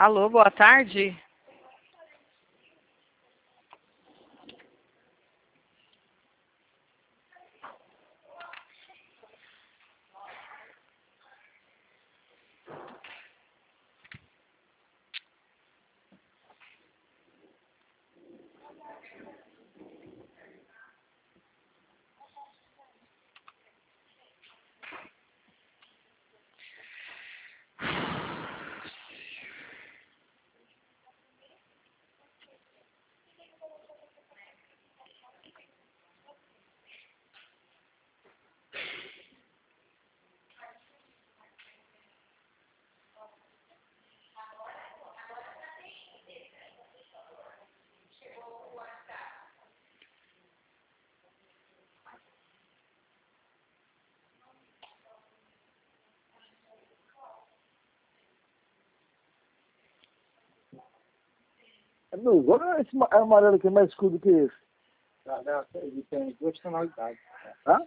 Alô, boa tarde. Agora esse amarelo aqui é mais escuro do que esse. Ele tem duas tonalidades. Hã?